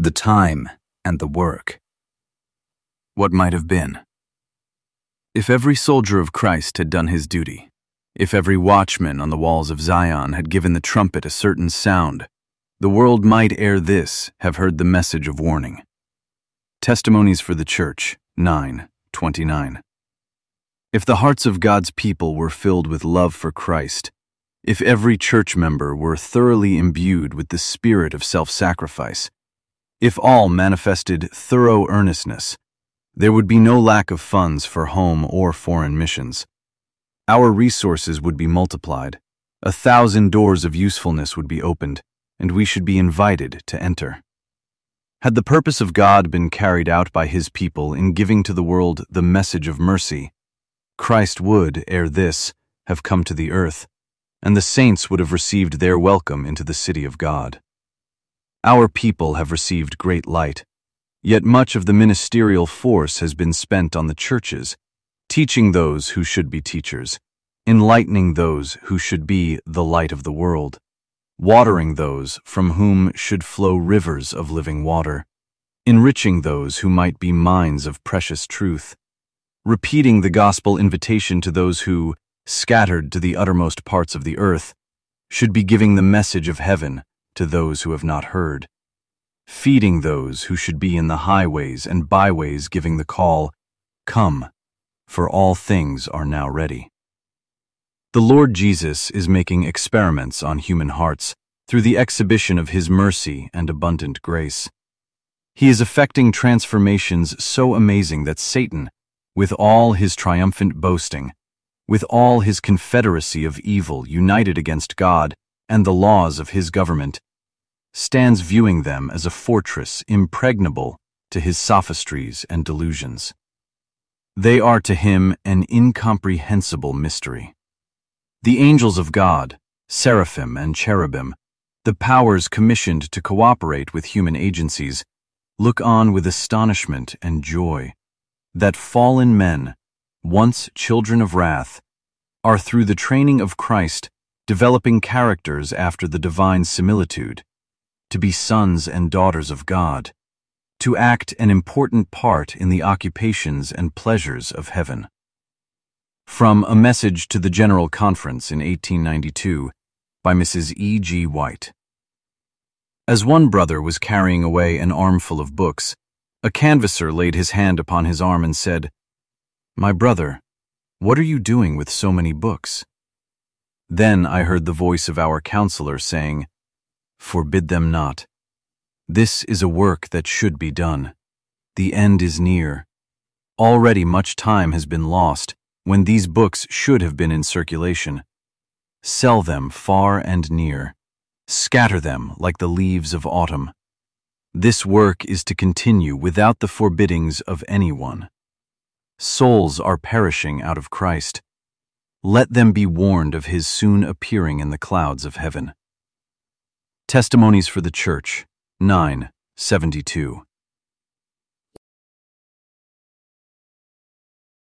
the time and the work. What might have been? If every soldier of Christ had done his duty, if every watchman on the walls of Zion had given the trumpet a certain sound, the world might ere this have heard the message of warning. Testimonies for the Church, 9:29. If the hearts of God's people were filled with love for Christ, if every church member were thoroughly imbued with the spirit of self-sacrifice, if all manifested thorough earnestness, there would be no lack of funds for home or foreign missions. Our resources would be multiplied, 1,000 doors of usefulness would be opened, and we should be invited to enter. Had the purpose of God been carried out by His people in giving to the world the message of mercy, Christ would, ere this, have come to the earth, and the saints would have received their welcome into the city of God. Our people have received great light, yet much of the ministerial force has been spent on the churches, teaching those who should be teachers, enlightening those who should be the light of the world, watering those from whom should flow rivers of living water, enriching those who might be mines of precious truth, repeating the gospel invitation to those who, scattered to the uttermost parts of the earth, should be giving the message of heaven to those who have not heard, feeding those who should be in the highways and byways giving the call, "Come, for all things are now ready." The Lord Jesus is making experiments on human hearts through the exhibition of His mercy and abundant grace. He is effecting transformations so amazing that Satan, with all his triumphant boasting, with all his confederacy of evil united against God and the laws of His government, stands viewing them as a fortress impregnable to his sophistries and delusions. They are to him an incomprehensible mystery. The angels of God, seraphim and cherubim, the powers commissioned to cooperate with human agencies, look on with astonishment and joy that fallen men, once children of wrath, are through the training of Christ developing characters after the divine similitude, to be sons and daughters of God, to act an important part in the occupations and pleasures of heaven. From A Message to the General Conference in 1892 by Mrs. E. G. White. As one brother was carrying away an armful of books, a canvasser laid his hand upon his arm and said, "My brother, what are you doing with so many books?" Then I heard the voice of our counselor saying, "Forbid them not. This is a work that should be done. The end is near. Already much time has been lost when these books should have been in circulation. Sell them far and near. Scatter them like the leaves of autumn. This work is to continue without the forbiddings of anyone. Souls are perishing out of Christ. Let them be warned of His soon appearing in the clouds of heaven." Testimonies for the Church, 9:72.